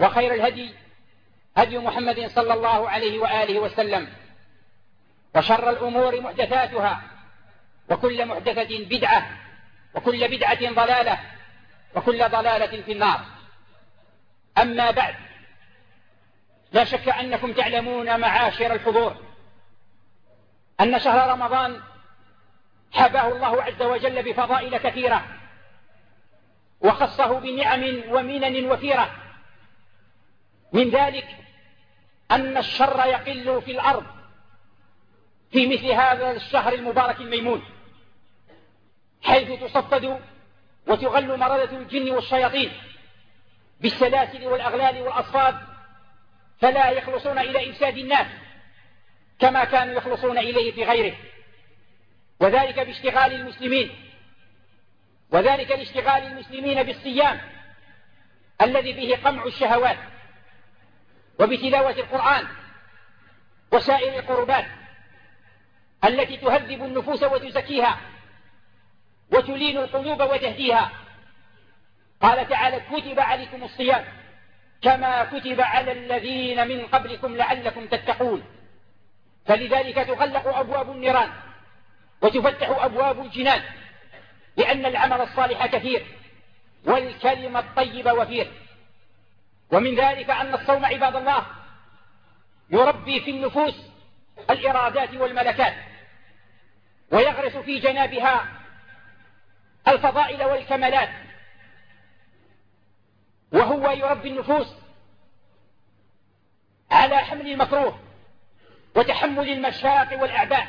وخير الهدي هدي محمد صلى الله عليه وآله وسلم، وشر الأمور محدثاتها، وكل محدثة بدعة، وكل بدعة ضلالة، وكل ضلالة في النار. أما بعد، لا شك أنكم تعلمون معاشر الحضور أن شهر رمضان حباه الله عز وجل بفضائل كثيرة، وخصه بنعم ومنن وفيرة. من ذلك أن الشر يقل في الأرض في مثل هذا الشهر المبارك الميمون، حيث تصفد وتغل مردة الجن والشياطين بالسلاسل والأغلال والأصفاد، فلا يخلصون إلى إفساد الناس كما كانوا يخلصون إليه في غيره، وذلك لاشتغال المسلمين بالصيام الذي فيه قمع الشهوات، وبتلاوة القرآن وسائر القربات التي تهذب النفوس وتزكيها وتلين القلوب وتهديها. قال تعالى: كتب عليكم الصيام كما كتب على الذين من قبلكم لعلكم تتقون. فلذلك تغلق أبواب النيران وتفتح أبواب الجنان، لأن العمل الصالح كثير والكلمة الطيبة وفير. ومن ذلك أن الصوم عباد الله يربي في النفوس الإرادات والملكات، ويغرس في جنابها الفضائل والكمالات، وهو يربي النفوس على حمل المكروه وتحمل المشاق والأعباء،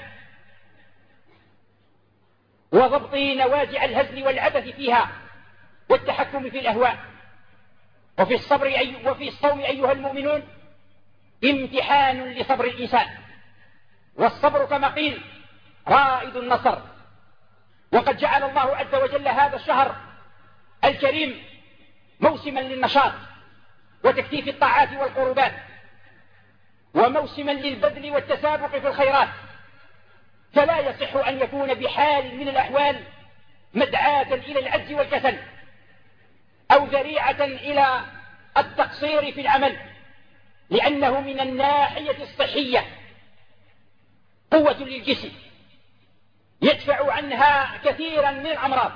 وضبط نوازع الهزل والعبث فيها والتحكم في الأهواء. وفي الصوم أيها المؤمنون امتحان لصبر الإنسان، والصبر كما قيل رائد النصر. وقد جعل الله عز وجل هذا الشهر الكريم موسما للنشاط وتكثيف الطاعات والقربات، وموسما للبذل والتسابق في الخيرات، فلا يصح أن يكون بحال من الأحوال مدعاة إلى العجز والكسل، أو ذريعة إلى التقصير في العمل، لأنه من الناحية الصحية قوة للجسم يدفع عنها كثيرا من الأمراض،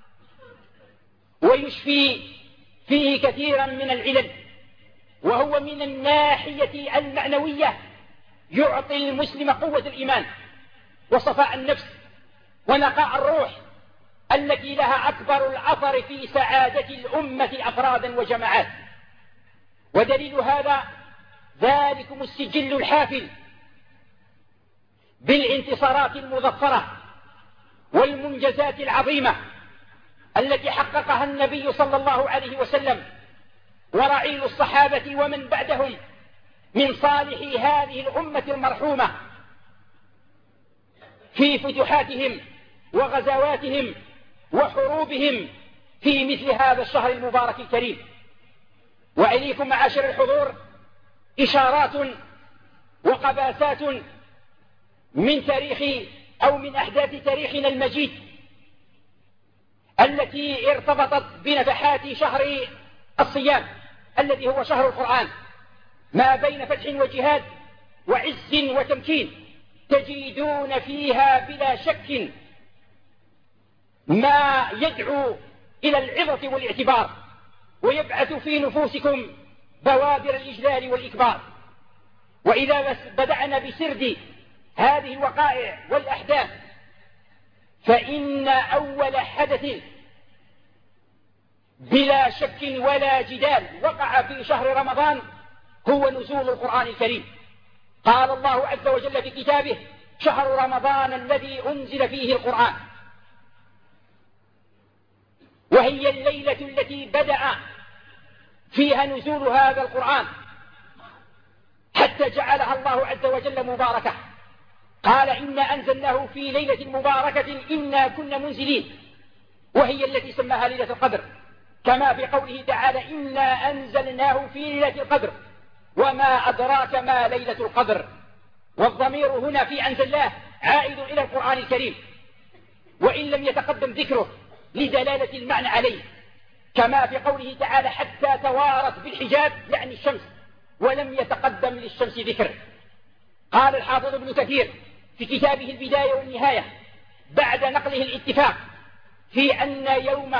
ويشفي فيه كثيرا من العلل. وهو من الناحية المعنوية يعطي المسلم قوة الإيمان وصفاء النفس ونقاء الروح التي لها أكبر الأثر في سعادة الأمة أفرادا وجماعات. ودليل هذا ذلكم السجل الحافل بالانتصارات المظفرة والمنجزات العظيمة التي حققها النبي صلى الله عليه وسلم ورعيل الصحابة ومن بعدهم من صالح هذه الأمة المرحومة في فتوحاتهم وغزواتهم وحروبهم في مثل هذا الشهر المبارك الكريم. وإليكم معاشر الحضور إشارات وقباسات من تاريخ أو من أحداث تاريخنا المجيد التي ارتبطت بنفحات شهر الصيام الذي هو شهر القرآن، ما بين فتح وجهاد وعز وتمكين، تجدون فيها بلا شك ما يدعو إلى العظة والاعتبار، ويبعث في نفوسكم بوادر الإجلال والإكبار. وإذا بدأنا بسرد هذه الوقائع والأحداث، فإن أول حدث بلا شك ولا جدال وقع في شهر رمضان هو نزول القرآن الكريم. قال الله عز وجل في كتابه: شهر رمضان الذي أنزل فيه القرآن. وهي الليلة التي بدأ فيها نزول هذا القرآن حتى جعلها الله عز وجل مباركة. قال: إنا أنزلناه في ليلة مباركة إنا كنا منزلين، وهي التي سماها ليلة القدر، كما في قوله تعالى: إنا أنزلناه في ليلة القدر وما أدراك ما ليلة القدر. والضمير هنا في أنزلناه عائد إلى القرآن الكريم، وإن لم يتقدم ذكره لدلالة المعنى عليه. كما في قوله تعالى حتى توارت بالحجاب يعني الشمس ولم يتقدم للشمس ذكر. قال الحافظ ابن كثير في كتابه البداية والنهاية بعد نقله الاتفاق في أن يوم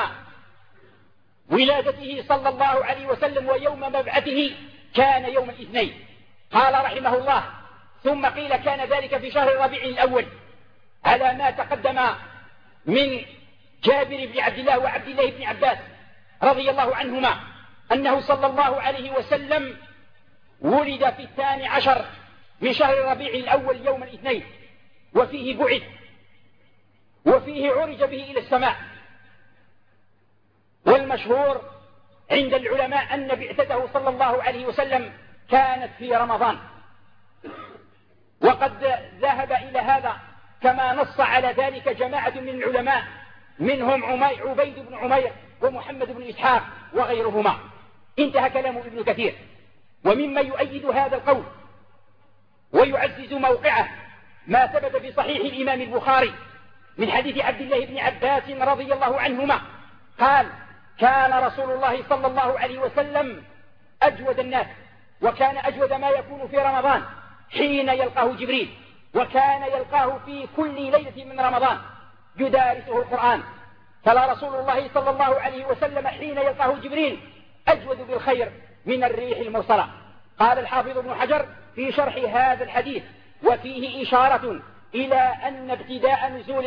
ولادته صلى الله عليه وسلم ويوم مبعثه كان يوم الاثنين. قال رحمه الله ثم قيل كان ذلك في شهر ربيع الأول على ما تقدم من جابر بن عبد الله وعبد الله بن عباس رضي الله عنهما أنه صلى الله عليه وسلم ولد في 12 من شهر ربيع الأول يوم الاثنين وفيه بعث وفيه عرج به إلى السماء. والمشهور عند العلماء أن بعثته صلى الله عليه وسلم كانت في رمضان، وقد ذهب إلى هذا كما نص على ذلك جماعة من العلماء منهم عبيد بن عمير ومحمد بن إسحاق وغيرهما. انتهى كلام ابن كثير. ومما يؤيد هذا القول ويعزز موقعه ما ثبت في صحيح الإمام البخاري من حديث عبد الله بن عباس رضي الله عنهما قال كان رسول الله صلى الله عليه وسلم أجود الناس، وكان أجود ما يكون في رمضان حين يلقاه جبريل، وكان يلقاه في كل ليلة من رمضان يدارسه القرآن. فلا رسول الله صلى الله عليه وسلم حين يلقاه جبريل أجود بالخير من الريح المرسلة. قال الحافظ ابن حجر في شرح هذا الحديث وفيه إشارة إلى أن ابتداء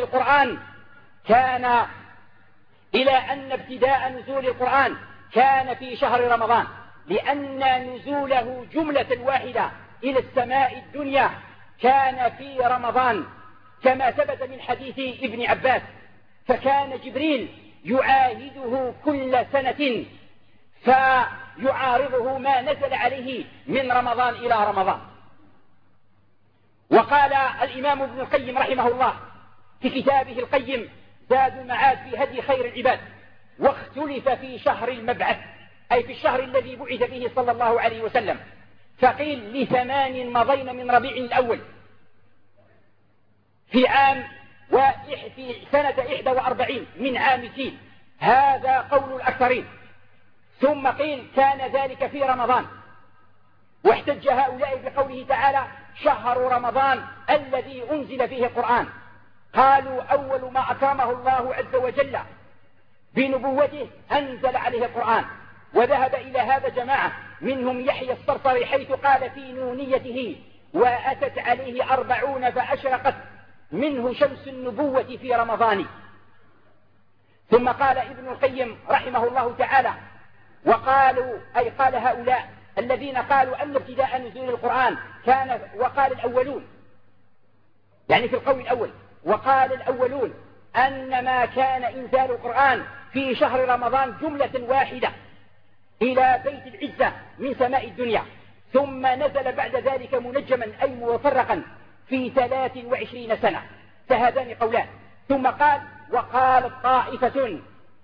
نزول القرآن كان في شهر رمضان، لأن نزوله جملة واحدة إلى السماء الدنيا كان في رمضان كما ثبت من حديث ابن عباس. فكان جبريل يعاهده كل سنة فيعارضه ما نزل عليه من رمضان إلى رمضان. وقال الإمام ابن القيم رحمه الله في كتابه القيم زاد المعاد في هدي خير العباد واختلف في شهر المبعث أي في الشهر الذي بعث فيه صلى الله عليه وسلم، فقيل ل8 مضين من ربيع الأول في سنة 41 من عام الفيل، هذا قول الأكثرين. ثم قيل كان ذلك في رمضان، واحتج هؤلاء بقوله تعالى شهر رمضان الذي أنزل فيه القرآن. قالوا أول ما أكرمه الله عز وجل بنبوته أنزل عليه القرآن. وذهب إلى هذا جماعة منهم يحيى الصرصري حيث قال في نونيته وأتت عليه 40 فأشرقت منه شمس النبوة في رمضان. ثم قال ابن القيم رحمه الله تعالى وقالوا أي قال هؤلاء الذين قالوا أن ابتداء نزول القرآن كان، وقال الأولون يعني في القول الأول، وقال الأولون أن ما كان إنزال القرآن في شهر رمضان جملة واحدة إلى بيت العزة من سماء الدنيا، ثم نزل بعد ذلك منجما أي مفرقا في 23 سنة. فهذان قولان. ثم قال وقالت طائفة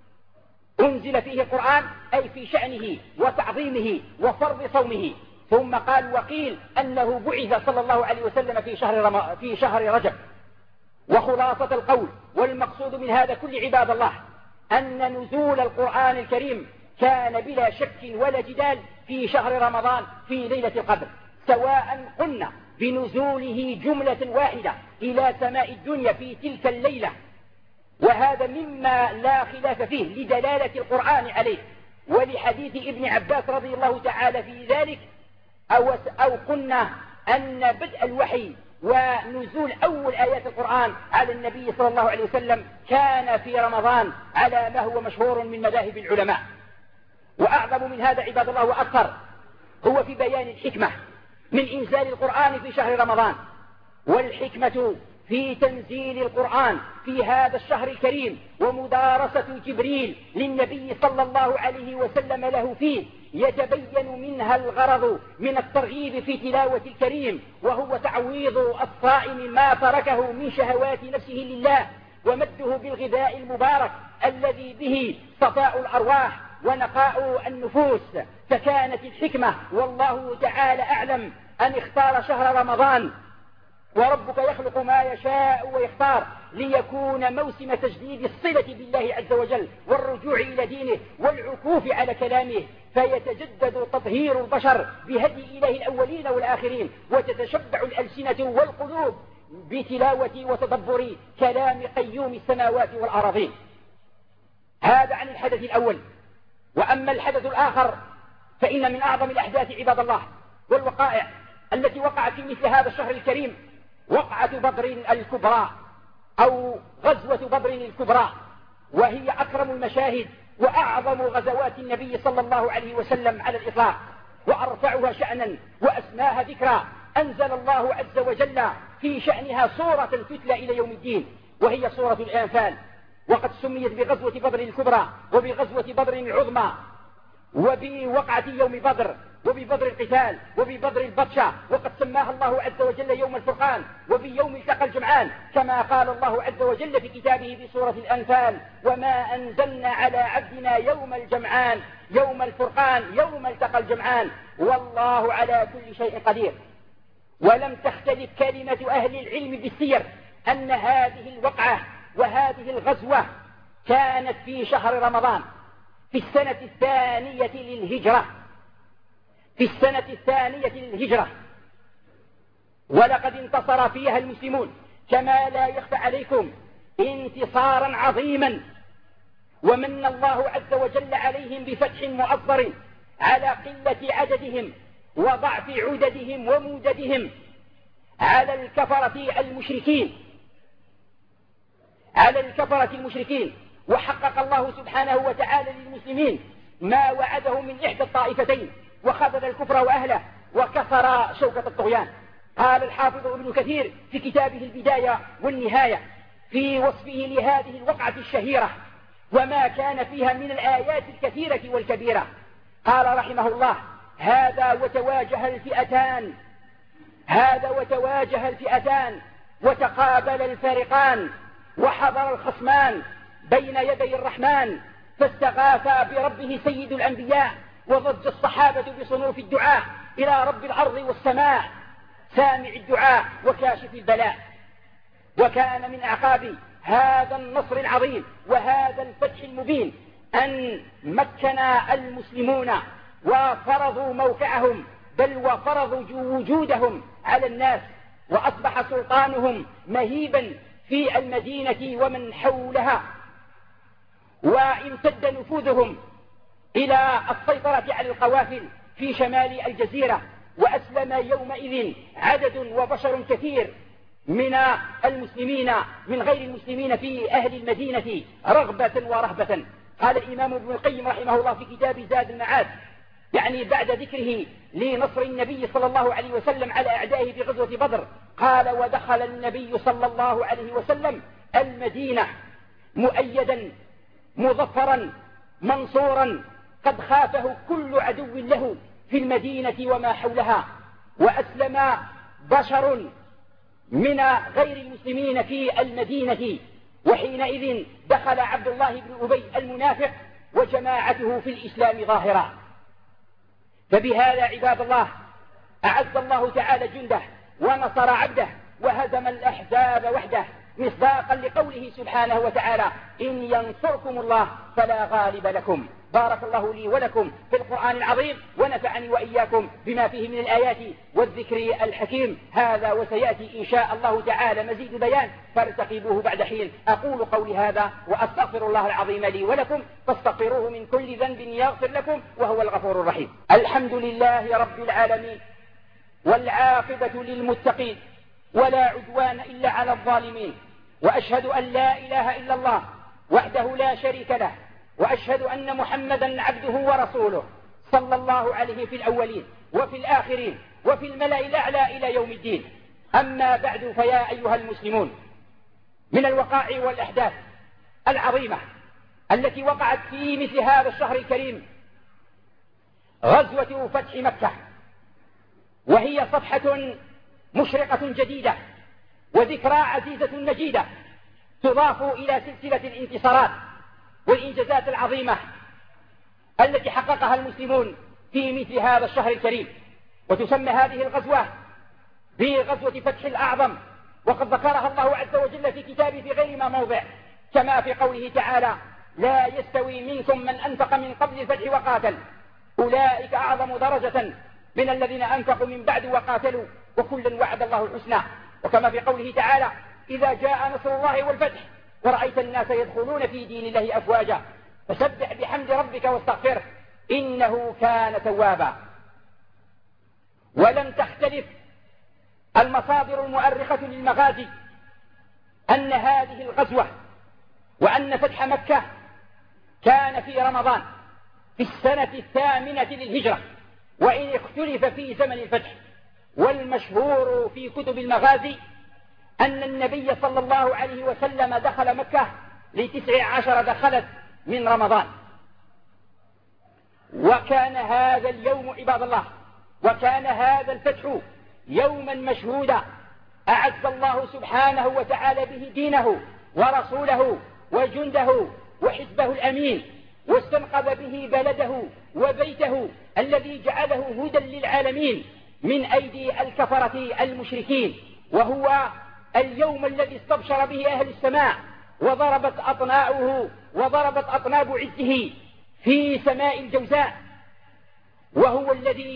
أنزل فيه القرآن أي في شأنه وتعظيمه وفرض صومه. ثم قال وقيل أنه بعث صلى الله عليه وسلم في شهر رجب. وخلاصة القول والمقصود من هذا كل عباد الله أن نزول القرآن الكريم كان بلا شك ولا جدال في شهر رمضان في ليلة القدر، سواء قلنا بنزوله جملة واحدة إلى سماء الدنيا في تلك الليلة، وهذا مما لا خلاف فيه لدلالة القرآن عليه ولحديث ابن عباس رضي الله تعالى في ذلك، أو قلنا أن بدء الوحي ونزول أول آيات القرآن على النبي صلى الله عليه وسلم كان في رمضان على ما هو مشهور من مذاهب العلماء. وأعظم من هذا عباد الله وأكثر هو في بيان الحكمة من إنزال القرآن في شهر رمضان. والحكمة في تنزيل القرآن في هذا الشهر الكريم ومدارسة جبريل للنبي صلى الله عليه وسلم له فيه يتبين منها الغرض من الترغيب في تلاوة الكريم، وهو تعويض الصائم ما تركه من شهوات نفسه لله ومده بالغذاء المبارك الذي به صفاء الأرواح ونقاء النفوس. فكانت الحكمة والله تعالى أعلم أن اختار شهر رمضان وربك يخلق ما يشاء ويختار ليكون موسم تجديد الصلة بالله عز وجل والرجوع إلى دينه والعكوف على كلامه، فيتجدد تطهير البشر بهدي إله الأولين والآخرين، وتتشبع الألسنة والقلوب بتلاوة وتدبر كلام قيوم السماوات والأراضين. هذا عن الحدث الأول. وأما الحدث الآخر فإن من أعظم الأحداث عباد الله والوقائع التي وقعت في مثل هذا الشهر الكريم وقعة بدر الكبرى أو غزوة بدر الكبرى، وهي أكرم المشاهد وأعظم غزوات النبي صلى الله عليه وسلم على الإطلاق، وأرفعها شأنا وأسماها ذكرى. أنزل الله عز وجل في شأنها سورة تتلى إلى يوم الدين، وهي سورة الأنفال، وقد سميت بغزوة بدر الكبرى وبغزوة بدر العظمى وبوقعة يوم بدر وببدر القتال وببدر البطشة، وقد سماها الله عز وجل يوم الفرقان وبيوم التقى الجمعان، كما قال الله عز وجل في كتابه في سورة الأنفال: وما أنزلنا على عبدنا يوم الجمعان يوم الفرقان يوم التقى الجمعان والله على كل شيء قدير. ولم تختلف كلمة أهل العلم بالسير أن هذه الوقعة وهذه الغزوة كانت في شهر رمضان في السنة الثانية للهجرة، في السنة الثانية للهجرة، ولقد انتصر فيها المسلمون كما لا يخفى عليكم انتصارا عظيما، ومن الله عز وجل عليهم بفتح مؤثر على قلة عددهم وضعف عددهم وموددهم على الكفرة المشركين، وحقق الله سبحانه وتعالى للمسلمين ما وعده من إحدى الطائفتين، وخذل الكفر وأهله وكسر شوكة الطغيان. قال الحافظ ابن كثير في كتابه البداية والنهاية في وصفه لهذه الوقعة الشهيرة وما كان فيها من الآيات الكثيرة والكبيرة، قال رحمه الله: هذا وتواجه الفئتان وتقابل الفريقان وحضر الخصمان بين يدي الرحمن، فاستغاث بربه سيد الأنبياء، وضج الصحابة بصنوف الدعاء إلى رب الأرض والسماء سامع الدعاء وكاشف البلاء. وكان من أعقاب هذا النصر العظيم وهذا الفتح المبين أن مكن المسلمون وفرضوا موقعهم، بل وفرضوا وجودهم على الناس، وأصبح سلطانهم مهيبا في المدينة ومن حولها، وامتد نفوذهم إلى السيطرة على القوافل في شمال الجزيرة. وأسلم يومئذ عدد وبشر كثير من المسلمين من غير المسلمين في أهل المدينة رغبة ورهبة. قال الإمام ابن القيم رحمه الله في كتاب زاد المعاد، يعني بعد ذكره لنصر النبي صلى الله عليه وسلم على أعدائه في غزوة بدر، قال: ودخل النبي صلى الله عليه وسلم المدينة مؤيدا مظفرا منصورا، قد خافه كل عدو له في المدينة وما حولها. وأسلم بشر من غير المسلمين في المدينة، وحينئذ دخل عبد الله بن أبي المنافق وجماعته في الإسلام ظاهرا. فبهذا عباد الله أعز الله تعالى جنده ونصر عبده وهزم الأحزاب وحده، مصداقا لقوله سبحانه وتعالى: إن ينصركم الله فلا غالب لكم. بارك الله لي ولكم في القرآن العظيم، ونفعني وإياكم بما فيه من الآيات والذكر الحكيم. هذا وسيأتي إن شاء الله تعالى مزيد بيان، فارتقبوه بعد حين. أقول قولي هذا وأستغفر الله العظيم لي ولكم، فاستغفروه من كل ذنب يغفر لكم وهو الغفور الرحيم. الحمد لله رب العالمين، والعاقبة للمتقين، ولا عدوان إلا على الظالمين، وأشهد أن لا إله إلا الله وحده لا شريك له، وأشهد أن محمدا عبده ورسوله صلى الله عليه في الأولين وفي الآخرين وفي الملأ الأعلى إلى يوم الدين. أما بعد، فيا أيها المسلمون، من الوقائع والأحداث العظيمة التي وقعت في مثل هذا الشهر الكريم غزوة فتح مكة، وهي صفحة مشرقة جديدة وذكرى عزيزة مجيدة تضاف إلى سلسلة الانتصارات والإنجازات العظيمة التي حققها المسلمون في مثل هذا الشهر الكريم. وتسمى هذه الغزوة في غزوة فتح الأعظم، وقد ذكرها الله عز وجل في كتابه في غير ما موضع، كما في قوله تعالى: لا يستوي منكم من أنفق من قبل الفتح وقاتل أولئك أعظم درجة من الذين أنفقوا من بعد وقاتلوا وكلا وعد الله الحسنى. وكما في قوله تعالى: إذا جاء نصر الله والفتح ورأيت الناس يدخلون في دين الله أفواجا فسبح بحمد ربك واستغفره إنه كان توابا. ولم تختلف المصادر المؤرخة للمغازي أن هذه الغزوة وأن فتح مكة كان في رمضان في السنة 8 للهجرة، وإن اختلف في زمن الفتح. والمشهور في كتب المغازي أن النبي صلى الله عليه وسلم دخل مكة ل19 دخلت من رمضان. وكان هذا اليوم عباد الله، وكان هذا الفتح يوما مشهودا أعز الله سبحانه وتعالى به دينه ورسوله وجنده وحزبه الأمين، واستنقذ به بلده وبيته الذي جعله هدى للعالمين من أيدي الكفرة المشركين. وهو اليوم الذي استبشر به أهل السماء وضربت أطناب عزه في سماء الجوزاء، وهو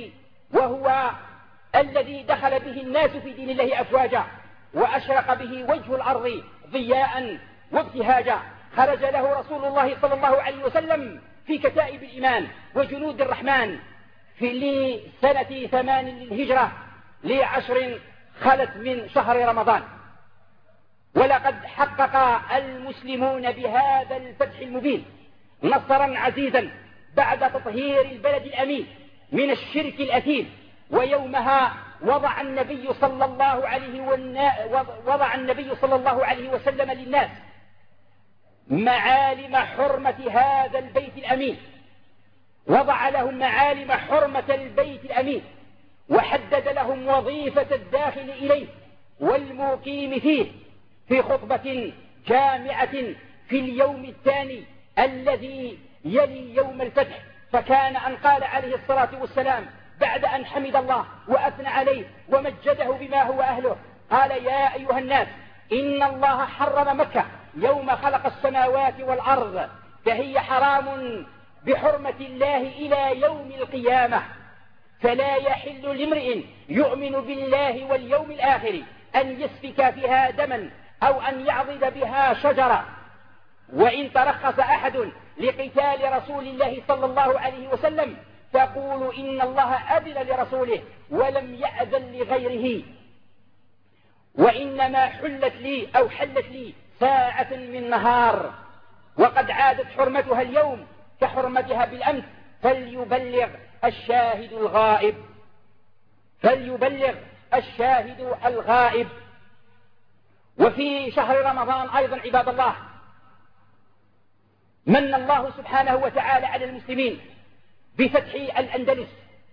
الذي دخل به الناس في دين الله أفواجا، وأشرق به وجه الأرض ضياء وابتهاجا. خرج له رسول الله صلى الله عليه وسلم في كتائب الإيمان وجنود الرحمن في لسنة 8 للهجرة ل10 خلت من شهر رمضان. ولقد حقق المسلمون بهذا الفتح المبين نصرا عزيزا بعد تطهير البلد الأمين من الشرك الأثيم. ويومها وضع النبي صلى الله عليه وسلم للناس معالم حرمة هذا البيت الأمين، وضع لهم معالم حرمة البيت الأمين، وحدد لهم وظيفة الداخل إليه والمقيم فيه في خطبة جامعة في اليوم الثاني الذي يلي يوم الفتح. فكان أن قال عليه الصلاة والسلام بعد أن حمد الله وأثنى عليه ومجده بما هو أهله، قال: يا أيها الناس، إن الله حرم مكة يوم خلق السماوات والأرض، فهي حرام بحرمة الله إلى يوم القيامة، فلا يحل لامرئ يؤمن بالله واليوم الآخر أن يسفك فيها دما أو أن يعضد بها شجرة. وإن ترخص أحد لقتال رسول الله صلى الله عليه وسلم فقولوا إن الله أذن لرسوله ولم يأذن لغيره، وإنما حلت لي ساعة من نهار، وقد عادت حرمتها اليوم كحرمتها بالأمس، فليبلغ الشاهد الغائب. وفي شهر رمضان أيضا عباد الله من الله سبحانه وتعالى على المسلمين بفتح الأندلس،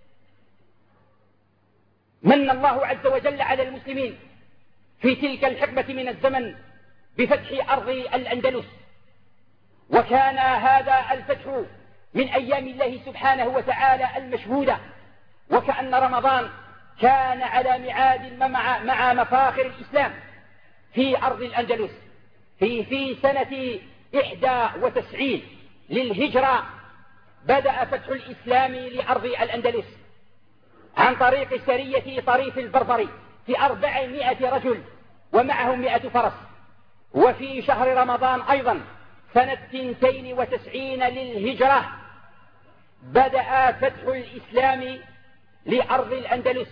من الله عز وجل على المسلمين في تلك الحقبة من الزمن بفتح أرض الأندلس. وكان هذا الفتح من أيام الله سبحانه وتعالى المشهودة، وكأن رمضان كان على ميعاد مع مفاخر الإسلام في أرض الأندلس. في سنة 91 للهجرة بدأ فتح الإسلام لأرض الأندلس عن طريق سرية طريف البربري في 400 رجل ومعهم 100 فرس. وفي شهر رمضان أيضا سنة 92 للهجرة بدأ فتح الإسلام لأرض الأندلس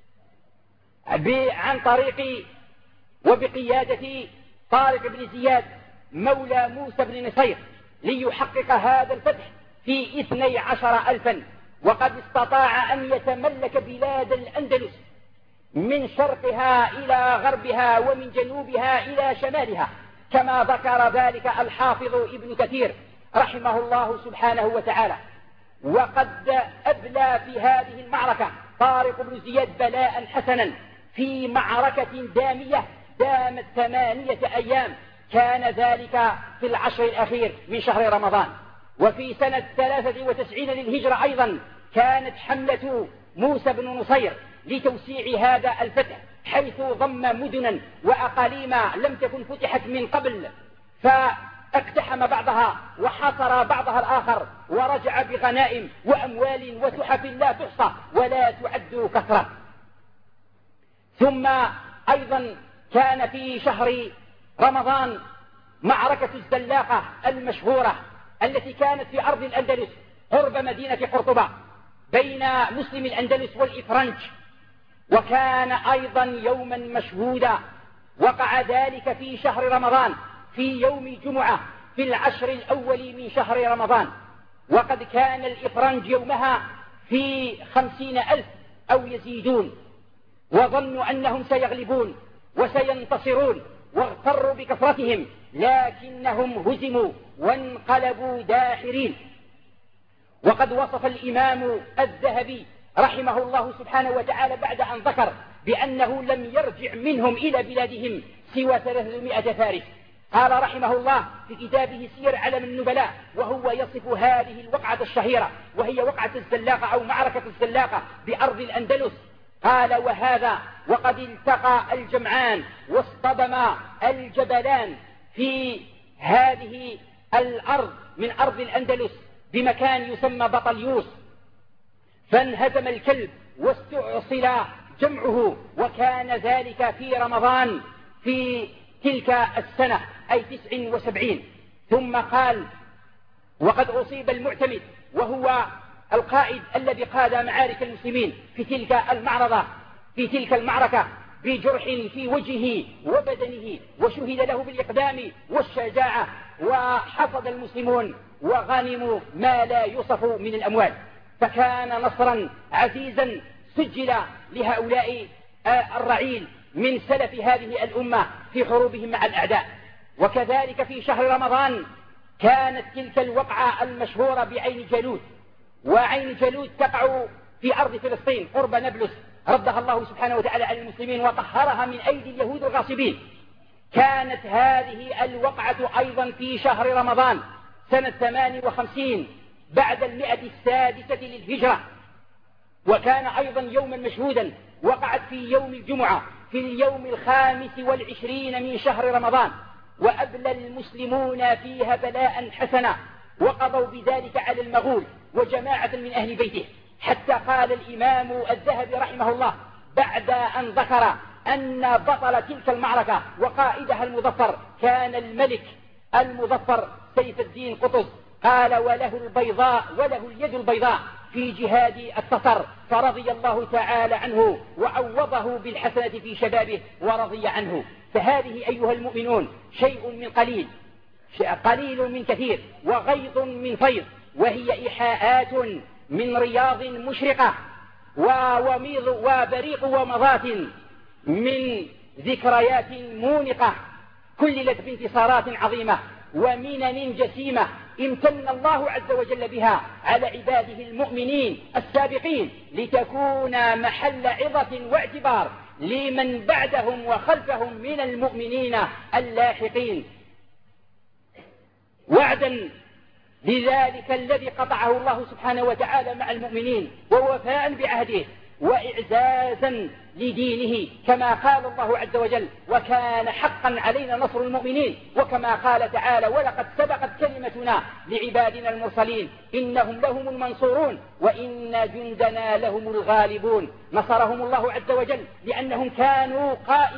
عن طريق وبقيادة طارق بن زياد مولى موسى بن نصير ليحقق هذا الفتح في 12,000. وقد استطاع أن يتملك بلاد الأندلس من شرقها إلى غربها ومن جنوبها إلى شمالها، كما ذكر ذلك الحافظ ابن كثير رحمه الله سبحانه وتعالى. وقد أبلى في هذه المعركة طارق بن زياد بلاء حسنا في معركة دامية دامت 8 أيام، كان ذلك في العشر الأخير من شهر رمضان. وفي سنة 93 للهجرة أيضا كانت حملة موسى بن نصير لتوسيع هذا الفتح حيث ضم مدنا وأقاليم لم تكن فتحت من قبل، فاقتحم بعضها وحاصر بعضها الآخر، ورجع بغنائم وأموال وتحف لا تحصى ولا تعد كثرة. ثم أيضا كان في شهر رمضان معركة الزلاقة المشهورة التي كانت في أرض الأندلس قرب مدينة قرطبة بين مسلم الأندلس والإفرنج، وكان أيضا يوما مشهودا. وقع ذلك في شهر رمضان في يوم الجمعة في العشر الأول من شهر رمضان، وقد كان الإفرنج يومها في 50,000 أو يزيدون، وظنوا أنهم سيغلبون وسينتصرون واغتروا بكثرتهم، لكنهم هزموا وانقلبوا داحرين. وقد وصف الإمام الذهبي رحمه الله سبحانه وتعالى بعد أن ذكر بأنه لم يرجع منهم إلى بلادهم سوى 300 فارس، قال رحمه الله في كتابه سير علم النبلاء وهو يصف هذه الوقعة الشهيرة وهي وقعة الزلاقة أو معركة الزلاقة بأرض الأندلس، قال: وهذا وقد التقى الجمعان واصطدم الجبلان في هذه الأرض من أرض الأندلس بمكان يسمى بطليوس، فانهزم الكلب واستعصل جمعه، وكان ذلك في رمضان في تلك السنة أي 79. ثم قال: وقد أصيب المعتمد وهو القائد الذي قاد معارك المسلمين في تلك المعركة بجرح في وجهه وبدنه، وشهد له بالإقدام والشجاعة، وحصد المسلمون وغنموا ما لا يوصف من الأموال، فكان نصرا عزيزا سجل لهؤلاء الرعيل من سلف هذه الأمة في حروبهم مع الأعداء. وكذلك في شهر رمضان كانت تلك الوقعة المشهورة بعين جالوت، وعين جالوت تقع في أرض فلسطين قرب نابلس، ردها الله سبحانه وتعالى على المسلمين وطهرها من أيدي اليهود الغاصبين. كانت هذه الوقعة أيضا في شهر رمضان سنة 58 بعد 106 للهجرة، وكان أيضا يوما مشهودا، وقعت في يوم الجمعة في اليوم 25 من شهر رمضان، وأبلى المسلمون فيها بلاء حسنا، وقضوا بذلك على المغول وجماعة من أهل بيته، حتى قال الإمام الذهبي رحمه الله بعد أن ذكر أن بطل تلك المعركة وقائدها المظفر كان الملك المظفر سيف الدين قطز، قال: وله اليد البيضاء في جهاد التتر، فرضي الله تعالى عنه وعوضه بالحسنة في شبابه ورضي عنه. فهذه أيها المؤمنون شيء من قليل من كثير، وغيض من فيض، وهي إيحاءات من رياض مشرقة وبريق ومضات من ذكريات مونقة كللت بانتصارات عظيمة ومنن جسيمة امتن الله عز وجل بها على عباده المؤمنين السابقين، لتكون محل عظة واعتبار لمن بعدهم وخلفهم من المؤمنين اللاحقين، وعدا لذلك الذي قطعه الله سبحانه وتعالى مع المؤمنين، ووفاء بعهده وإعزازا لدينه، كما قال الله عز وجل: وكان حقا علينا نصر المؤمنين، وكما قال تعالى: ولقد سبقت كلمتنا لعبادنا المرسلين إنهم لهم المنصورون وإن جندنا لهم الغالبون. نصرهم الله عز وجل لأنهم كانوا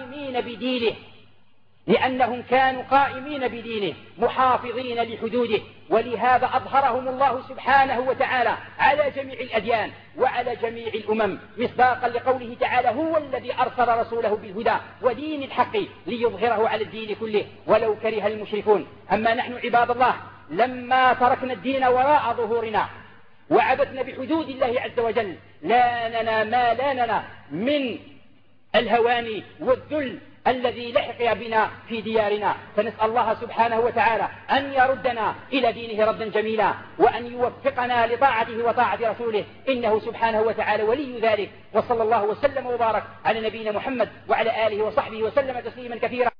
قائمين بدينه محافظين لحدوده، ولهذا أظهرهم الله سبحانه وتعالى على جميع الأديان وعلى جميع الأمم، مصداقا لقوله تعالى: هو الذي أرسل رسوله بالهدى ودين الحق ليظهره على الدين كله ولو كره المشركون. أما نحن عباد الله لما تركنا الدين وراء ظهورنا وعبثنا بحدود الله عز وجل لا لنا من الهوان والذل الذي لحق بنا في ديارنا، فنسأل الله سبحانه وتعالى أن يردنا إلى دينه ردا جميلا، وأن يوفقنا لطاعته وطاعة رسوله، إنه سبحانه وتعالى ولي ذلك. وصلى الله وسلم وبارك على نبينا محمد وعلى آله وصحبه وسلم تسليما كثيرا.